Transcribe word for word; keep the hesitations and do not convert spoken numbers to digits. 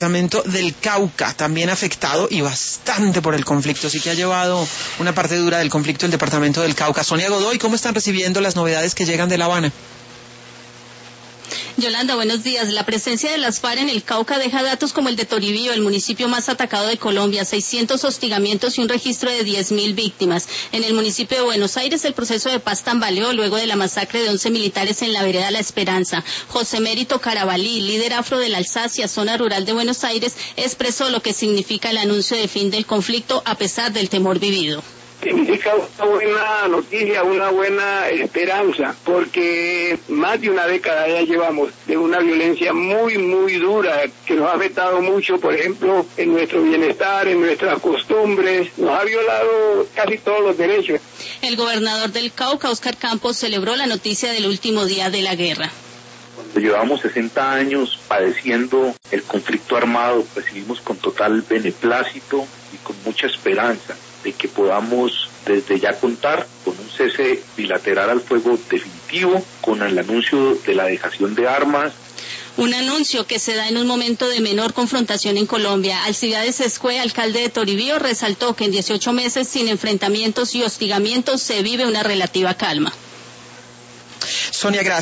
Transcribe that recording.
departamento del Cauca, también afectado y bastante por el conflicto, sí que ha llevado una parte dura del conflicto el departamento del Cauca. Sonia Godoy, ¿cómo están recibiendo las novedades que llegan de La Habana? Yolanda, buenos días. La presencia de las FARC en el Cauca deja datos como el de Toribío, el municipio más atacado de Colombia, seiscientos hostigamientos y un registro de diez mil víctimas. En el municipio de Buenos Aires, el proceso de paz tambaleó luego de la masacre de once militares en la vereda La Esperanza. José Mérito Carabalí, líder afro de la Alsacia, zona rural de Buenos Aires, expresó lo que significa el anuncio de fin del conflicto a pesar del temor vivido. Significa una buena noticia, una buena esperanza, porque más de una década ya llevamos de una violencia muy, muy dura que nos ha afectado mucho, por ejemplo, en nuestro bienestar, en nuestras costumbres, nos ha violado casi todos los derechos. El gobernador del Cauca, Óscar Campos, celebró la noticia del último día de la guerra. Cuando llevamos sesenta años padeciendo el conflicto armado, recibimos con total beneplácito y con mucha esperanza de que podamos desde ya contar con un cese bilateral al fuego definitivo, con el anuncio de la dejación de armas. Un anuncio que se da en un momento de menor confrontación en Colombia. Alcibiades Escué, alcalde de Toribío, resaltó que en dieciocho meses sin enfrentamientos y hostigamientos se vive una relativa calma. Sonia, gracias.